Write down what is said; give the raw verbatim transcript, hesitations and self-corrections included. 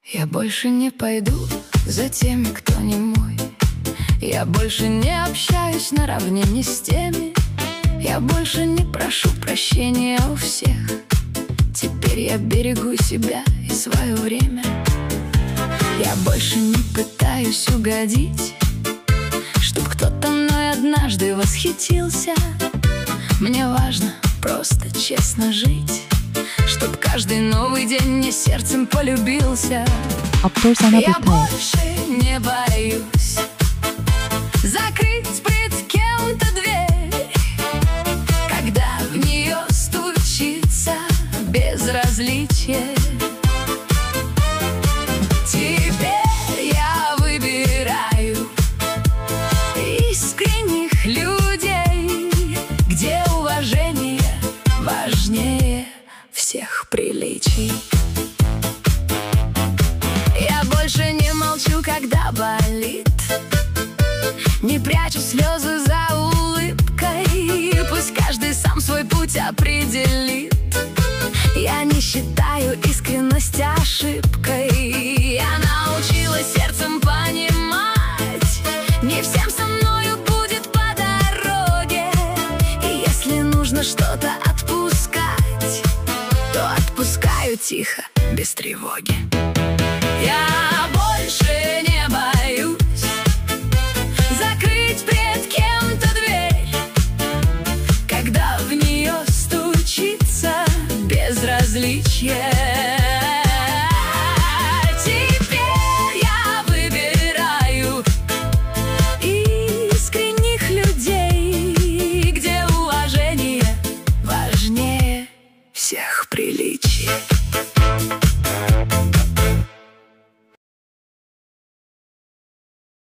Я больше не пойду за теми, кто не мой. Я больше не общаюсь наравне ни с теми. Я больше не прошу прощения у всех. Теперь я берегу себя и свое время. Я больше не пытаюсь угодить, чтоб кто-то мной однажды восхитился. Мне важно просто честно жить, чтоб каждый новый день мне сердцем полюбился. Я больше не боюсь закрыть пред кем-то дверь, когда в нее стучится безразличие. Теперь я выбираю искренних людей, где уважение важнее всех приличий. Я больше не молчу, когда болит, не прячу слезы за улыбкой. Пусть каждый сам свой путь определит. Я не считаю искренность ошибкой. Я научилась сердцем понимать, не всем со мною будет по дороге. И если нужно что-то отпускать, то отпускаю тихо, без тревоги. Я больше не боюсь закрыть пред кем-то дверь, когда в нее стучится безразличие.